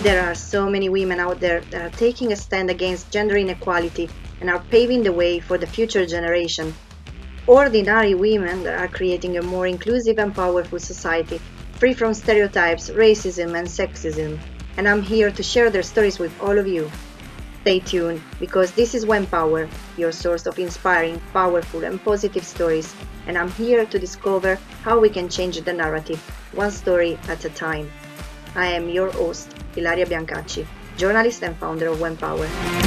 There are so many women out there that are taking a stand against gender inequality and are paving the way for the future generation. Ordinary women that are creating a more inclusive and powerful society, free from stereotypes, racism, and sexism. And I'm here to share their stories with all of you. Stay tuned, because this is Wempower, your source of inspiring, powerful, and positive stories. And I'm here to discover how we can change the narrative, one story at a time. I am your host, Ilaria Biancacci, journalist and founder of Wempower.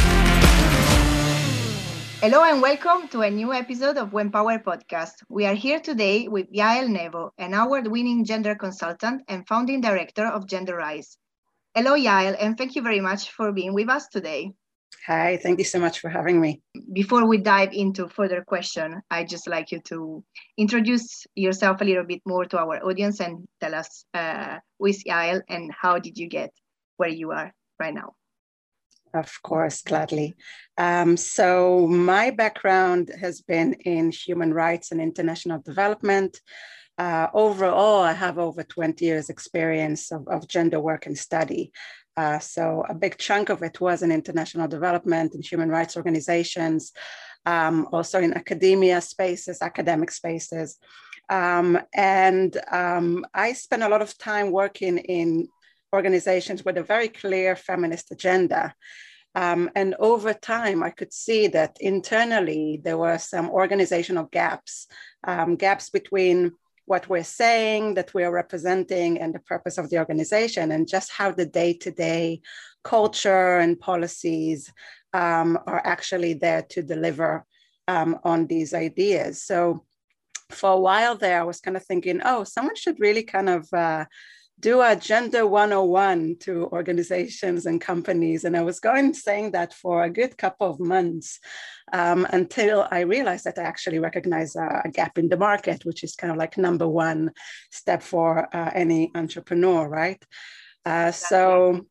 Hello and welcome to a new episode of Wempower podcast. We are here today with Yael Nevo, an award-winning gender consultant and founding director of GenderRise. Hello, Yael, and thank you very much for being with us today. Hi, thank you so much for having me. Before we dive into further question, I'd just like you to introduce yourself a little bit more to our audience and tell us who is Yael and how did you get where you are right now? Of course, gladly. So my background has been in human rights and international development. Overall, I have over 20 years experience of gender work and study. So a big chunk of it was in international development and human rights organizations, also in academia spaces, academic spaces. I spent a lot of time working in organizations with a very clear feminist agenda. And over time, I could see that internally, there were some organizational gaps, gaps between what we're saying, that we're representing, and the purpose of the organization, and just how the day-to-day culture and policies are actually there to deliver on these ideas. So for a while there, I was kind of thinking, oh, someone should really kind of do a gender 101 to organizations and companies. And I was saying that for a good couple of months until I realized that I actually recognize a gap in the market, which is kind of like number one step for any entrepreneur, right? After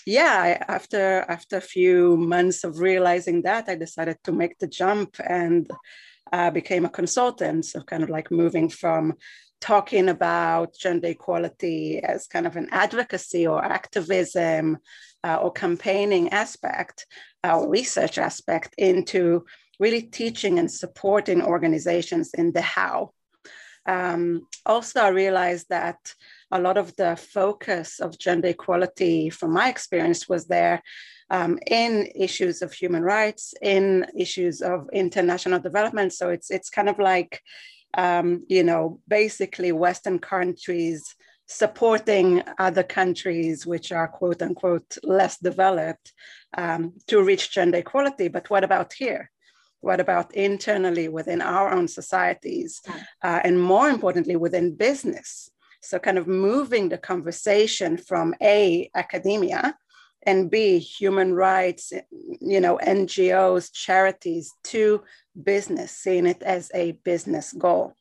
a few months of realizing that, I decided to make the jump and became a consultant. So kind of like moving from talking about gender equality as kind of an advocacy or activism or campaigning aspect or research aspect into really teaching and supporting organizations in the how. Also, I realized that a lot of the focus of gender equality, from my experience, was there in issues of human rights, in issues of international development. So it's kind of like, basically Western countries supporting other countries which are quote unquote less developed to reach gender equality. But what about here? What about internally within our own societies? And more importantly, within business? So kind of moving the conversation from A, academia, and B, human rights, NGOs, charities, to business, seeing it as a business goal.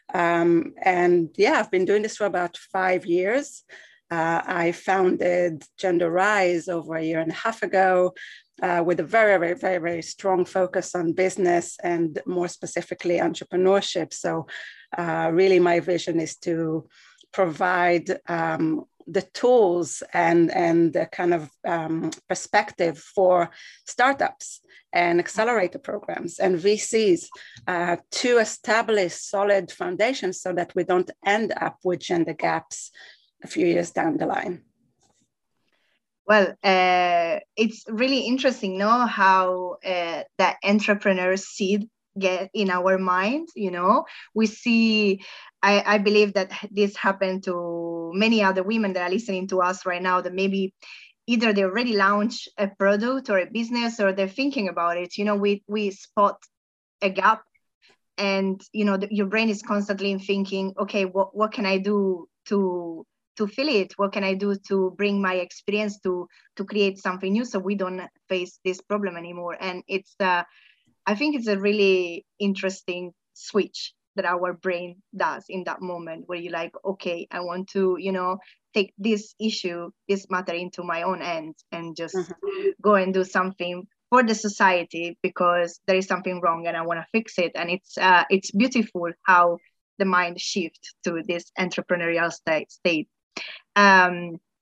I've been doing this for about 5 years. I founded GenderRise over a year and a half ago with a very, very, very, very strong focus on business and more specifically entrepreneurship. So really my vision is to provide the tools and the kind of perspective for startups and accelerator programs and VCs to establish solid foundations so that we don't end up with gender gaps a few years down the line. Well, it's really interesting, how that entrepreneur seed get in our mind. We see, I believe that this happened to many other women that are listening to us right now, that maybe either they already launched a product or a business, or they're thinking about it. We spot a gap, and your brain is constantly thinking, okay, what can I do to fill it? What can I do to bring my experience to create something new, so we don't face this problem anymore? And it's I think it's a really interesting switch that our brain does in that moment, where you're like, okay, I want to, take this issue, this matter into my own hands and just go and do something for the society, because there is something wrong and I want to fix it. And it's beautiful how the mind shifts to this entrepreneurial state.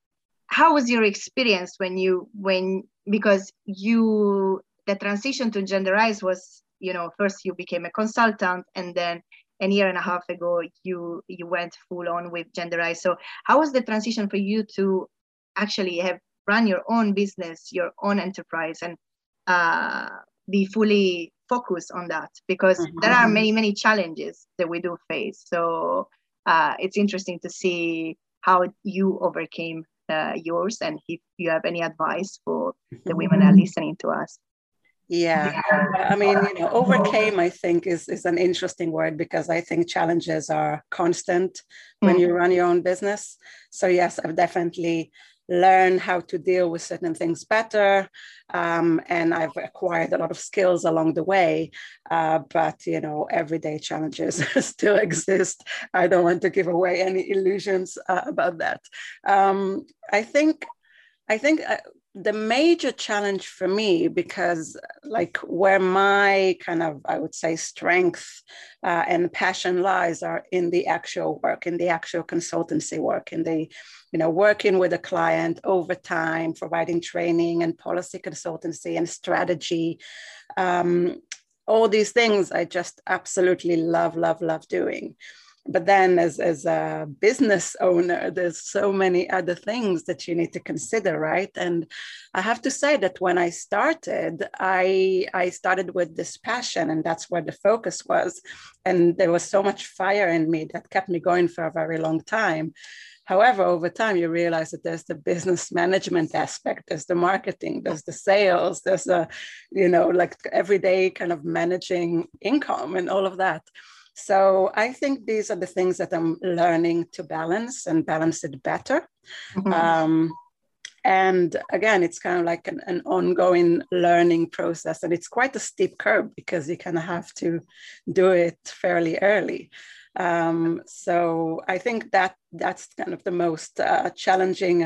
how was your experience because the transition to Genderize was, first you became a consultant, and then a year and a half ago you went full on with Genderize. So how was the transition for you to actually have run your own business, your own enterprise, and be fully focused on that? Because there are many challenges that we do face. So it's interesting to see how you overcame yours, and if you have any advice for the women that are listening to us. Yeah, I mean, overcame, I think, is an interesting word, because I think challenges are constant when you run your own business. So yes, I've definitely learned how to deal with certain things better. And I've acquired a lot of skills along the way. But, everyday challenges still exist. I don't want to give away any illusions about that. I think the major challenge for me, because like where my kind of, I would say, strength and passion lies are in the actual work, in the actual consultancy work, in the, working with a client over time, providing training and policy consultancy and strategy. All these things I just absolutely love doing. But then as a business owner, there's so many other things that you need to consider, right? And I have to say that when I started, I started with this passion, and that's where the focus was. And there was so much fire in me that kept me going for a very long time. However, over time, you realize that there's the business management aspect, there's the marketing, there's the sales, there's a, like everyday kind of managing income and all of that. So I think these are the things that I'm learning to balance and balance it better. And again, it's kind of like an ongoing learning process. And it's quite a steep curve, because you kind of have to do it fairly early. So I think that's kind of the most challenging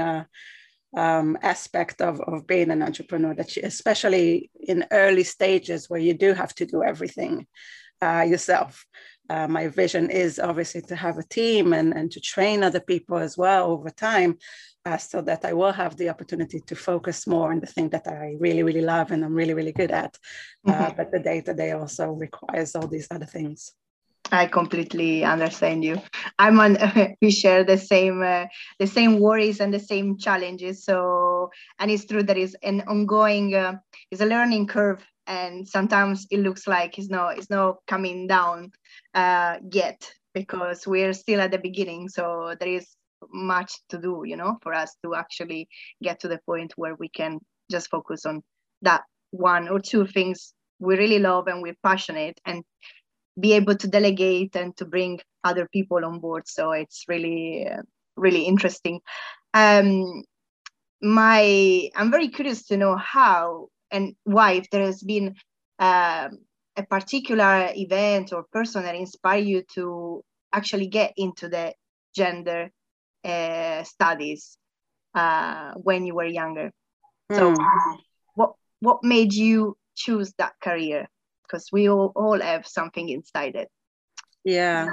aspect of being an entrepreneur, that especially in early stages where you do have to do everything yourself. My vision is obviously to have a team and to train other people as well over time, so that I will have the opportunity to focus more on the thing that I really love and I'm really good at. But the day-to-day also requires all these other things. I completely understand you. We share the same worries and the same challenges. So, and it's true that is an ongoing, is a learning curve, and sometimes it looks like it's not coming down yet, because we're still at the beginning. So there is much to do, for us to actually get to the point where we can just focus on that one or two things we really love and we're passionate, and be able to delegate and to bring other people on board. So it's really interesting. I'm very curious to know how and why, if there has been a particular event or person that inspired you to actually get into the gender studies when you were younger. So what made you choose that career? Because we all have something inside it. Yeah.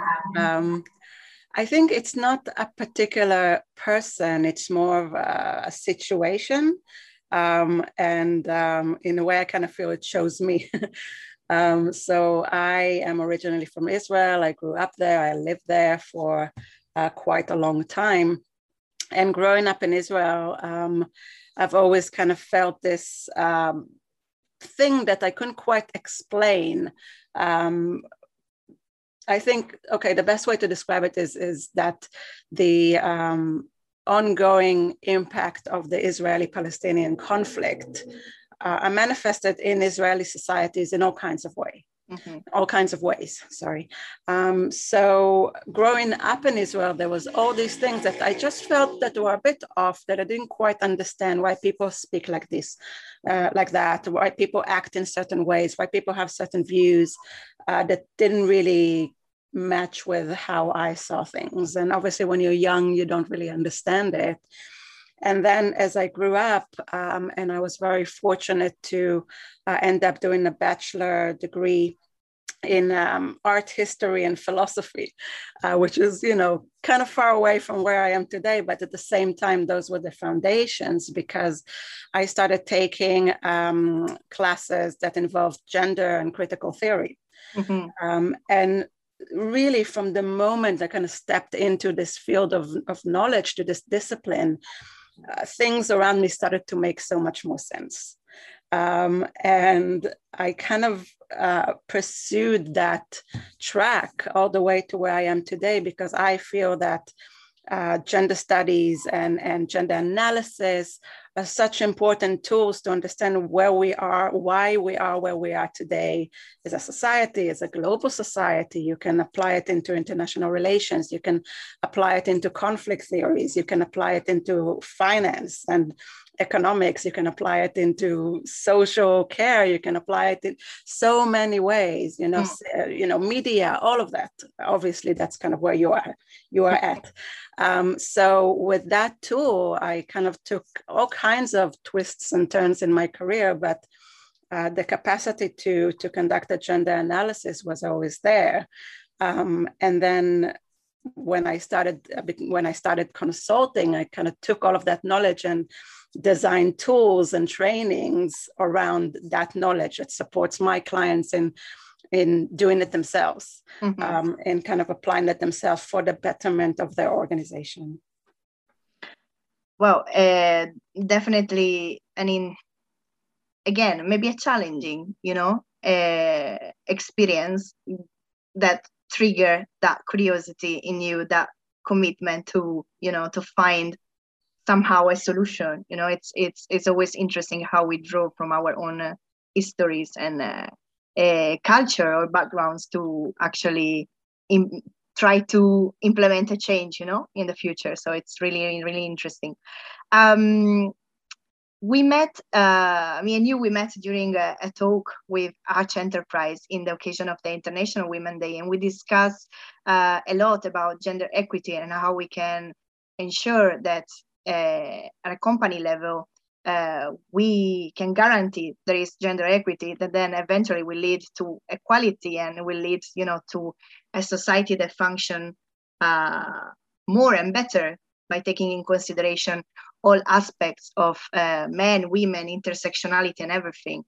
I think it's not a particular person, it's more of a situation. And in a way, I kind of feel it shows me. So I am originally from Israel. I grew up there. I lived there for quite a long time. And growing up in Israel, I've always kind of felt this thing that I couldn't quite explain. I think, the best way to describe it is that the ongoing impact of the Israeli-Palestinian conflict are manifested in Israeli societies in all kinds of ways. So growing up in Israel, there was all these things that I just felt that were a bit off, that I didn't quite understand why people speak like this, like that, why people act in certain ways, why people have certain views that didn't really match with how I saw things. And obviously when you're young, you don't really understand it. And then as I grew up, and I was very fortunate to end up doing a bachelor degree in art history and philosophy, which is, kind of far away from where I am today. But at the same time, those were the foundations, because I started taking classes that involved gender and critical theory. And really, from the moment I kind of stepped into this field of knowledge, to this discipline, things around me started to make so much more sense. And I kind of pursued that track all the way to where I am today, because I feel that gender studies and gender analysis are such important tools to understand where we are, why we are where we are today as a society, as a global society. You can apply it into international relations. You can apply it into conflict theories. You can apply it into finance and economics. You can apply it into social care. You can apply it in so many ways, media, all of that. Obviously, that's kind of where you are at. So with that tool, I kind of took all kinds of twists and turns in my career, but the capacity to conduct a gender analysis was always there. And then when I started consulting, I kind of took all of that knowledge and designed tools and trainings around that knowledge that supports my clients in doing it themselves, and kind of applying it themselves for the betterment of their organization. Well, definitely. I mean, again, maybe a challenging, experience that trigger that curiosity in you, that commitment to, to find somehow a solution. It's always interesting how we draw from our own histories and culture or backgrounds to actually try to implement a change, in the future. So it's really, really interesting. We met, me and you, we met during a talk with Arch Enterprise in the occasion of the International Women's Day, and we discussed a lot about gender equity and how we can ensure that at a company level, we can guarantee there is gender equity that then eventually will lead to equality and will lead, to a society that function more and better by taking in consideration all aspects of men, women, intersectionality, and everything.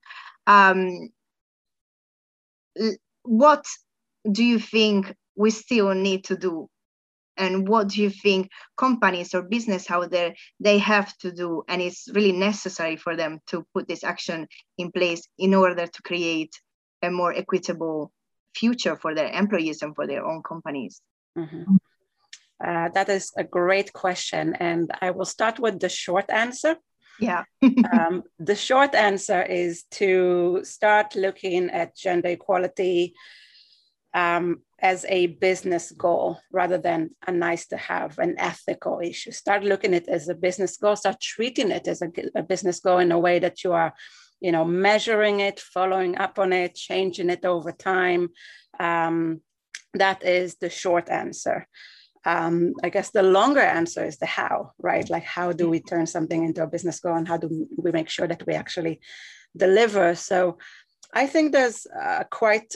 What do you think we still need to do? And what do you think companies or business out there, they have to do, and it's really necessary for them to put this action in place in order to create a more equitable future for their employees and for their own companies? That is a great question. And I will start with the short answer. Yeah. The short answer is to start looking at gender equality as a business goal rather than a nice to have, an ethical issue. Start looking at it as a business goal, start treating it as a business goal in a way that you are, measuring it, following up on it, changing it over time. That is the short answer. I guess the longer answer is the how, right? Like, how do we turn something into a business goal, and how do we make sure that we actually deliver? So I think there's quite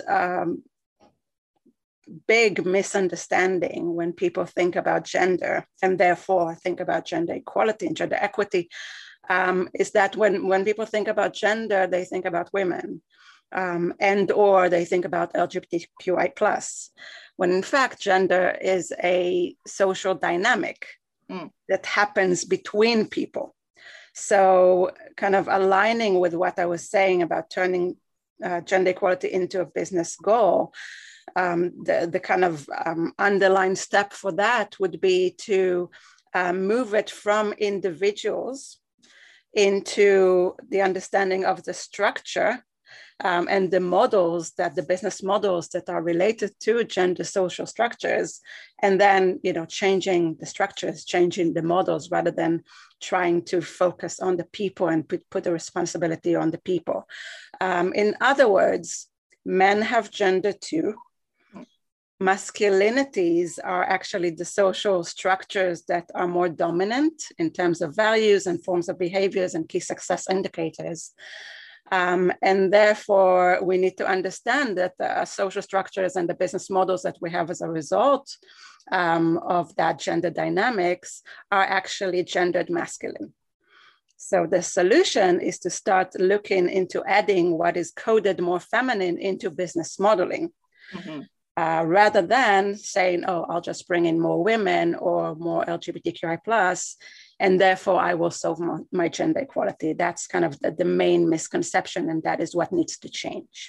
big misunderstanding when people think about gender, and therefore think about gender equality and gender equity, is that when people think about gender, they think about women, and or they think about LGBTQI+, when in fact gender is a social dynamic that happens between people. So kind of aligning with what I was saying about turning gender equality into a business goal, the kind of underlying step for that would be to move it from individuals into the understanding of the structure and the models, that the business models that are related to gender social structures, and then changing the structures, changing the models, rather than trying to focus on the people and put the responsibility on the people. In other words, men have gender too. Masculinities are actually the social structures that are more dominant in terms of values and forms of behaviors and key success indicators. And therefore, we need to understand that the social structures and the business models that we have as a result of that gender dynamics are actually gendered masculine. So the solution is to start looking into adding what is coded more feminine into business modeling. Mm-hmm. Rather than saying, oh, I'll just bring in more women or more LGBTQI+, and therefore I will solve my gender equality. That's kind of the main misconception, and that is what needs to change.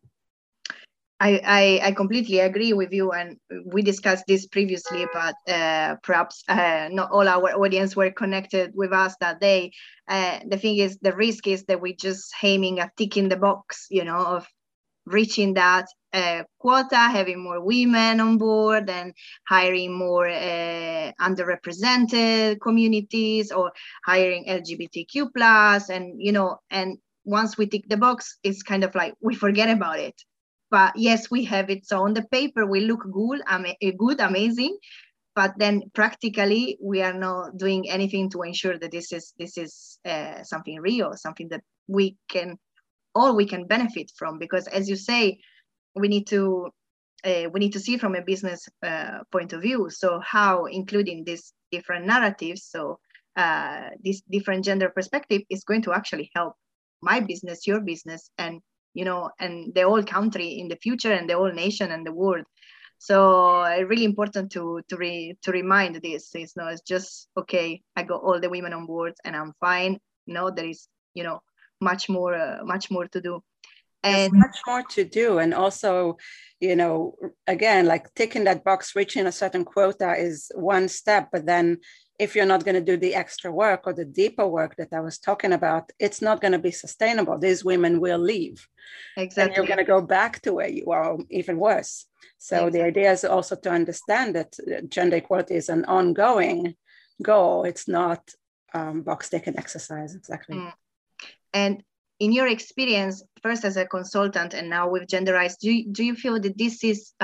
I completely agree with you, and we discussed this previously, but perhaps not all our audience were connected with us that day. The thing is, the risk is that we're just aiming at ticking the box, of reaching that quota, having more women on board and hiring more underrepresented communities, or hiring LGBTQ+, and once we tick the box, it's kind of like we forget about it. But yes, we have it. So on the paper, we look good, amazing. But then practically, we are not doing anything to ensure that this is something real, something that we can benefit from. Because as you say, we need to see from a business point of view. So how including these different narratives, so this different gender perspective is going to actually help my business, your business, and and the whole country in the future, and the whole nation and the world. So really important to remind this. It's just, okay, I got all the women on board and I'm fine. No, there is, much more to do. And there's much more to do. And also, again, like ticking that box, reaching a certain quota is one step, but then if you're not going to do the extra work or the deeper work that I was talking about, it's not going to be sustainable. These women will leave. Exactly. And you're going to go back to where you are, even worse. So exactly. The idea is also to understand that gender equality is an ongoing goal. It's not box ticking exercise. Exactly. Mm. And in your experience, first as a consultant and now with Genderize, do you feel that this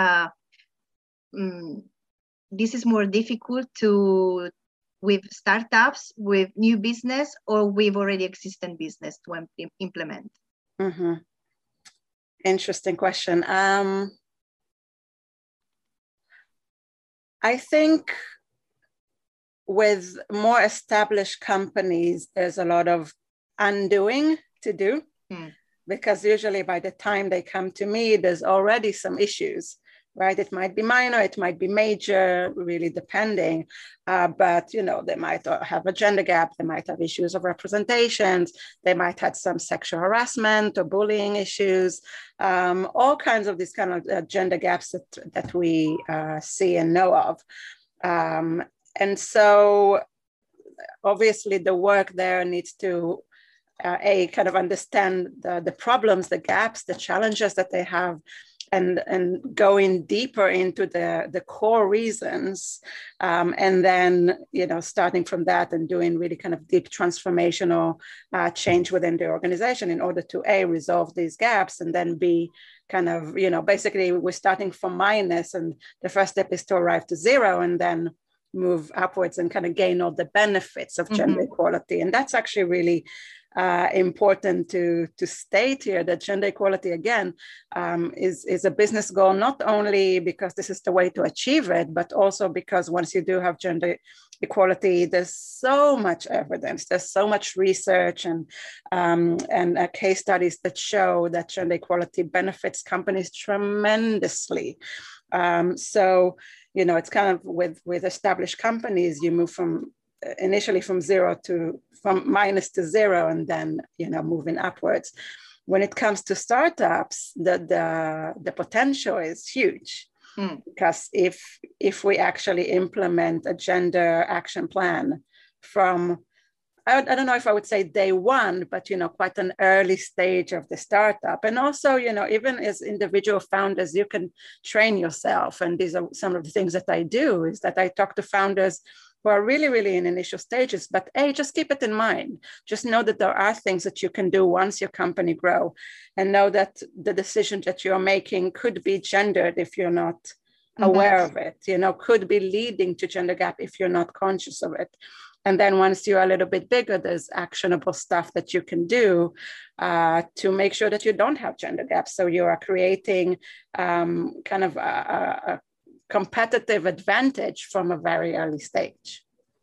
is more difficult with startups, with new business, or with already existing business to implement? Mm-hmm. Interesting question. I think with more established companies, there's a lot of undoing to do, because usually by the time they come to me, there's already some issues, right? It might be minor, it might be major, really depending, but they might have a gender gap, they might have issues of representations, they might have some sexual harassment or bullying issues, all kinds of these kind of gender gaps that we see and know of. And so obviously the work there needs to kind of understand the problems, the gaps, the challenges that they have, and going deeper into the core reasons, and then starting from that and doing really kind of deep transformational change within the organization in order to resolve these gaps, and then B, kind of basically we're starting from minus, and the first step is to arrive to zero, and then move upwards and kind of gain all the benefits of gender equality. And that's actually really important to state here, that gender equality, again, is a business goal, not only because this is the way to achieve it, but also because once you do have gender equality, there's so much evidence, there's so much research and case studies that show that gender equality benefits companies tremendously. So, it's kind of with established companies, you move initially from minus to zero, and then moving upwards. When it comes to startups, the potential is huge, because if we actually implement a gender action plan from, I don't know if I would say day one, but quite an early stage of the startup. And also, even as individual founders, you can train yourself. And these are some of the things that I do, is that I talk to founders who are really, really in initial stages, but just keep it in mind. Just know that there are things that you can do once your company grow, and know that the decision that you're making could be gendered if you're not aware of it, could be leading to gender gap if you're not conscious of it. And then once you're a little bit bigger, there's actionable stuff that you can do to make sure that you don't have gender gaps. So you are creating kind of a competitive advantage from a very early stage.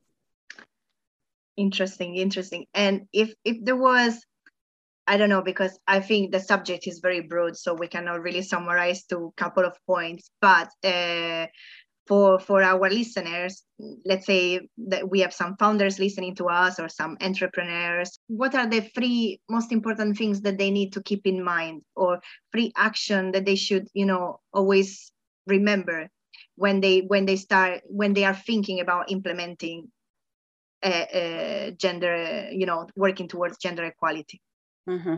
Interesting. And if there was, I don't know, because I think the subject is very broad, so we cannot really summarize to a couple of points, but for our listeners, let's say that we have some founders listening to us or some entrepreneurs, what are the 3 most important things that they need to keep in mind, or 3 action that they should, always remember when they are thinking about implementing gender, working towards gender equality? Mm-hmm.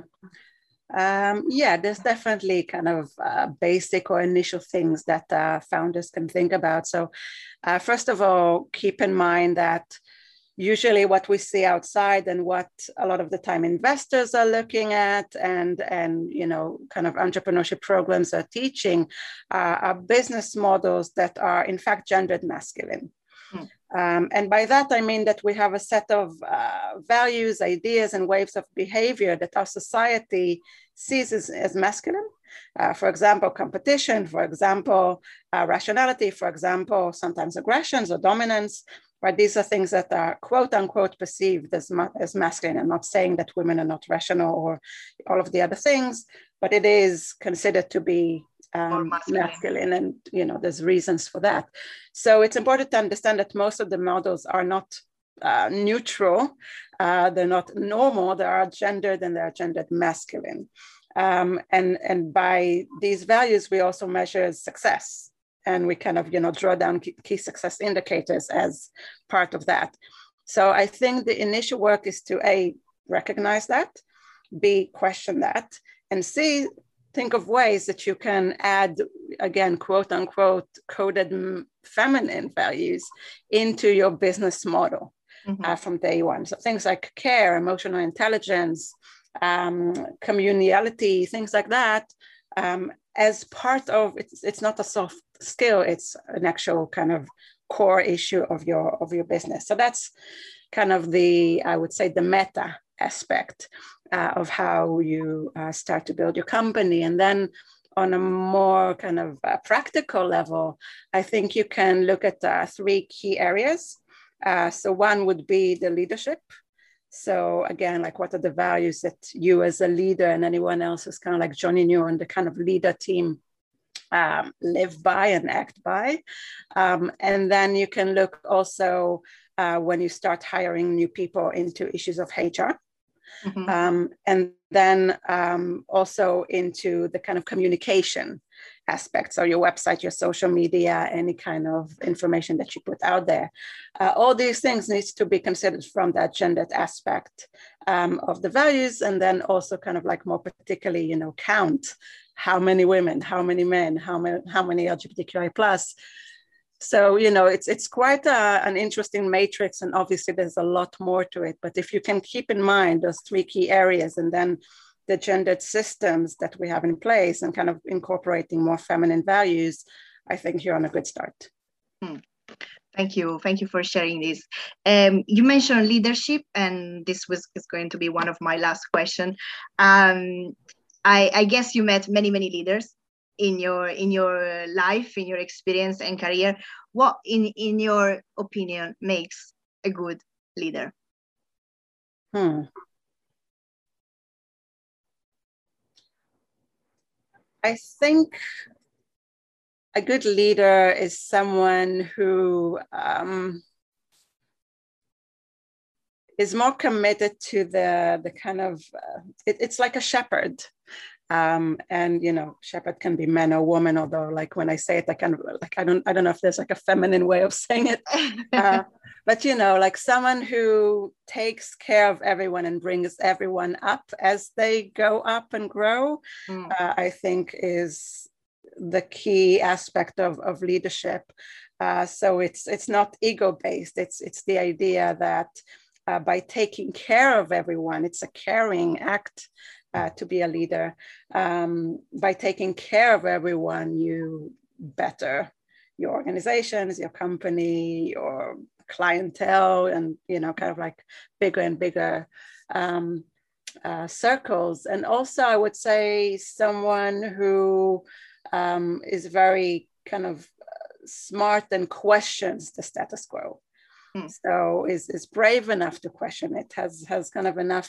Yeah, there's definitely kind of basic or initial things that founders can think about. So first of all, keep in mind that usually what we see outside and what a lot of the time investors are looking at and kind of entrepreneurship programs are teaching are business models that are in fact gendered masculine. And by that, I mean that we have a set of values, ideas, and ways of behavior that our society sees as masculine. For example, competition, for example, rationality, for example, sometimes aggressions or dominance. Right? These are things that are quote unquote perceived as masculine. I'm not saying that women are not rational or all of the other things, but it is considered to be masculine, and there's reasons for that. So it's important to understand that most of the models are not neutral, they're not normal, they are gendered, and they're gendered masculine. And by these values, we also measure success, and we kind of draw down key success indicators as part of that. So I think the initial work is to A, recognize that, B, question that, and C, think of ways that you can add, again, quote unquote, coded feminine values into your business model from day one. So things like care, emotional intelligence, communality, things like that, as part of, it's not a soft skill, it's an actual kind of core issue of your business. So that's kind of I would say, the meta aspect of how you start to build your company. And then on a more kind of practical level, I think you can look at 3 key areas. So one would be the leadership. So again, like, what are the values that you as a leader and anyone else who's kind of like joining you on the kind of leader team live by and act by? And then you can look also when you start hiring new people into issues of HR. And then also into the kind of communication aspect. So your website, your social media, any kind of information that you put out there. All these things needs to be considered from that gendered aspect of the values. And then also kind of like more particularly, count how many women, how many men, how many LGBTQI plus. So, it's quite an interesting matrix, and obviously there's a lot more to it. But if you can keep in mind those 3 key areas, and then the gendered systems that we have in place, and kind of incorporating more feminine values, I think you're on a good start. Thank you for sharing this. You mentioned leadership, and this is going to be one of my last questions. I guess you met many leaders in your life, in your experience and career. What in your opinion makes a good leader? I think a good leader is someone who is more committed to the kind of it's like a shepherd. And shepherd can be man or woman, although like when I say it, I kind of like I don't know if there's like a feminine way of saying it, but like someone who takes care of everyone and brings everyone up as they go up and grow, I think is the key aspect of leadership. So it's not ego-based, it's the idea that by taking care of everyone, it's a caring act to be a leader. By taking care of everyone, you better your organizations, your company, your clientele and, kind of like bigger and bigger circles. And also I would say someone who is very kind of smart and questions the status quo. So is brave enough to question it, has kind of enough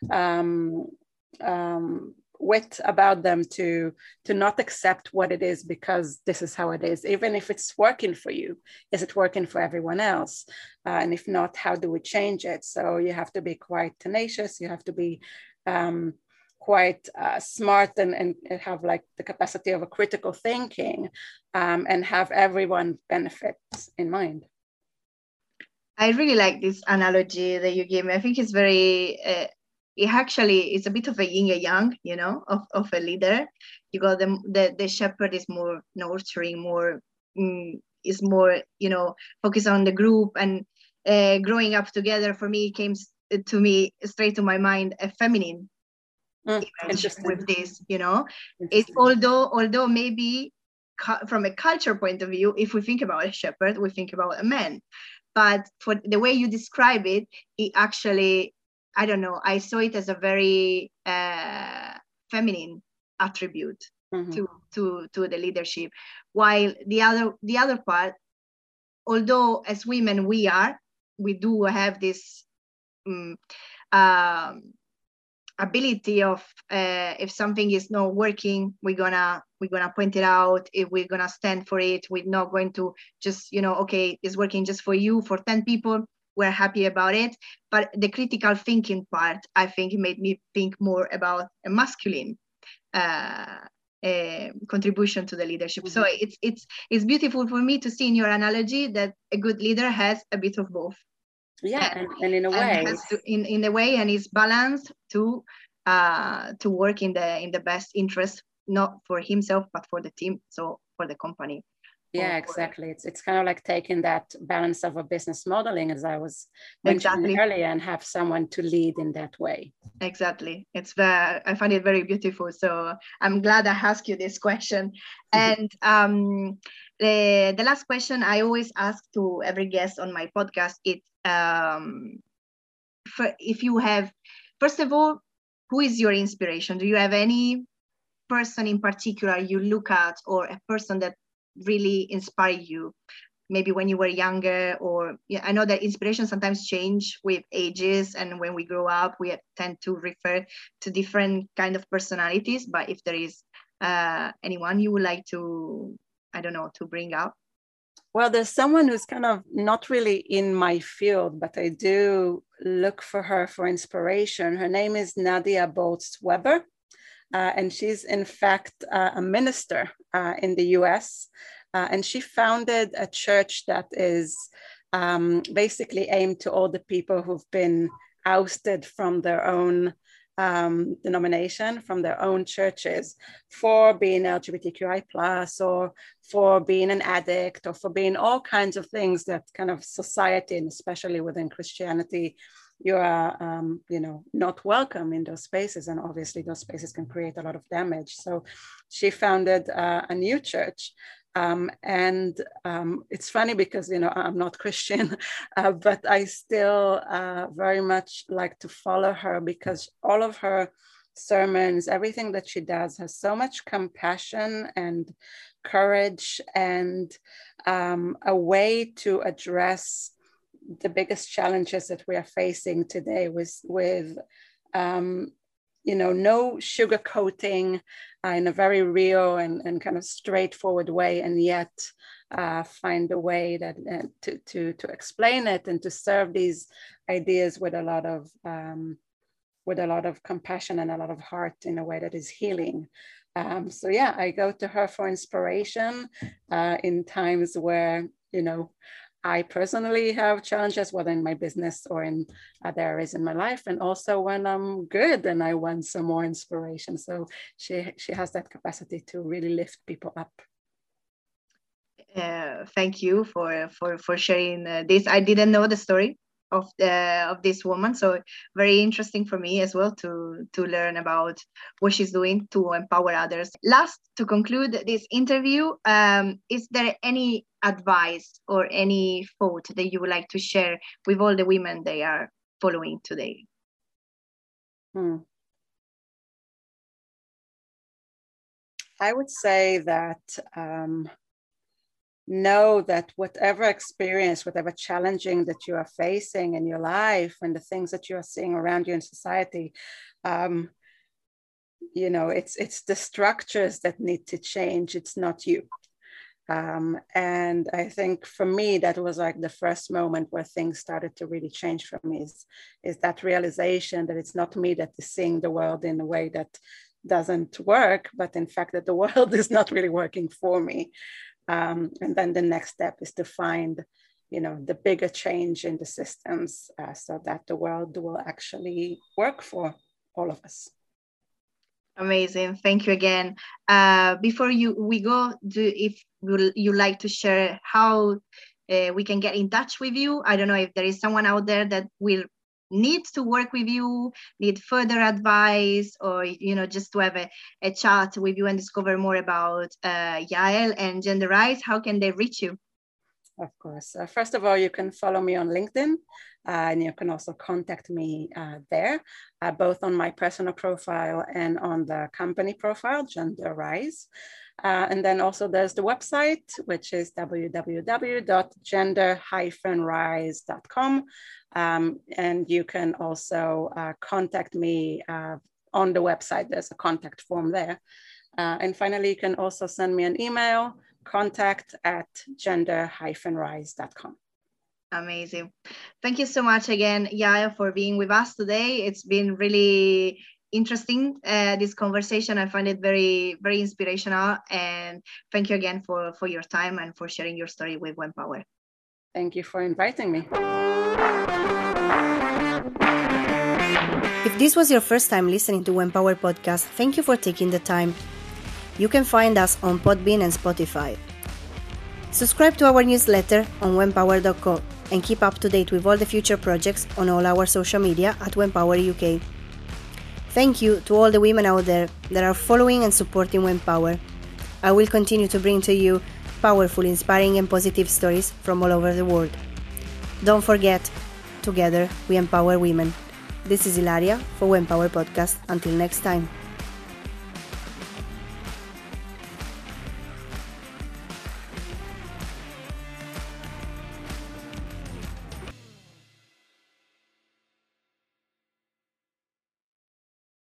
wit about them to not accept what it is because this is how it is, even if it's working for you. Is it working for everyone else? And if not, how do we change it? So you have to be quite tenacious. You have to be quite smart and have like the capacity of a critical thinking and have everyone benefits in mind. I really like this analogy that you gave me. I think it's very, it actually is a bit of a yin and yang, of a leader. You got the shepherd is more nurturing, is more, focused on the group and growing up together. For me, came to me straight to my mind a feminine image with this. It's although maybe from a culture point of view, if we think about a shepherd, we think about a man. But for the way you describe it, it actually, I don't know, I saw it as a very feminine attribute to the leadership. While the other part, although as women we do have this ability of if something is not working, we're gonna point it out. If we're gonna stand for it, we're not going to just okay, it's working just for you, for 10 people, we're happy about it. But the critical thinking part, I think, it made me think more about a masculine contribution to the leadership. So it's beautiful for me to see in your analogy that a good leader has a bit of both. Yeah, and in a way, in a way, and is balanced to work in the best interest, not for himself but for the team, so for the company. Yeah, exactly. It's kind of like taking that balance of a business modeling, as I was mentioning earlier, and have someone to lead in that way. Exactly. I find it very beautiful. So I'm glad I asked you this question. And the last question I always ask to every guest on my podcast is if you have, first of all, who is your inspiration? Do you have any person in particular you look at, or a person that really inspired you, maybe when you were younger? Or I know that inspiration sometimes change with ages, and when we grow up we tend to refer to different kind of personalities. But if there is anyone you would like to, I don't know, to bring up. Well, there's someone who's kind of not really in my field, but I do look for her for inspiration. Her name is Nadia Bolz-Weber, and she's in fact a minister in the US. And she founded a church that is basically aimed to all the people who've been ousted from their own denomination, from their own churches, for being LGBTQI+, or for being an addict, or for being all kinds of things that kind of society, and especially within Christianity, you are, not welcome in those spaces. And obviously those spaces can create a lot of damage. So she founded a new church. It's funny because, I'm not Christian, but I still very much like to follow her, because all of her sermons, everything that she does has so much compassion and courage, and a way to address the biggest challenges that we are facing today with no sugarcoating, in a very real and kind of straightforward way, and yet find a way that to explain it and to serve these ideas with a lot of compassion and a lot of heart, in a way that is healing. So yeah, I go to her for inspiration in times where, I personally have challenges, whether in my business or in other areas in my life, and also when I'm good and I want some more inspiration. So she has that capacity to really lift people up. Thank you for sharing this. I didn't know the story of this woman. So very interesting for me as well to learn about what she's doing to empower others. Last, to conclude this interview, is there any advice or any thought that you would like to share with all the women they are following today? I would say that know that whatever experience, whatever challenging that you are facing in your life and the things that you are seeing around you in society, it's the structures that need to change. It's not you. And I think for me, that was like the first moment where things started to really change for me is that realization that it's not me that is seeing the world in a way that doesn't work, but in fact that the world is not really working for me. And then the next step is to find, the bigger change in the systems so that the world will actually work for all of us. Amazing. Thank you again. Before we go, if you like to share how we can get in touch with you. I don't know if there is someone out there that will need to work with you, need further advice, or just to have a chat with you and discover more about Yael and GenderRise. How can they reach you? Of course. First of all, you can follow me on LinkedIn, and you can also contact me there, both on my personal profile and on the company profile, GenderRise. And then also there's the website, which is www.gender-rise.com. And you can also contact me on the website. There's a contact form there. And finally, you can also send me an email, contact@gender-rise.com. Amazing. Thank you so much again, Yael, for being with us today. It's been really interesting, this conversation. I find it very, very inspirational. And thank you again for your time and for sharing your story with WemPower. Thank you for inviting me. If this was your first time listening to WemPower podcast, thank you for taking the time. You can find us on Podbean and Spotify. Subscribe to our newsletter on wempower.co and keep up to date with all the future projects on all our social media at WemPower UK. Thank you to all the women out there that are following and supporting WemPower. I will continue to bring to you powerful, inspiring and positive stories from all over the world. Don't forget, together we empower women. This is Ilaria for WemPower Podcast. Until next time.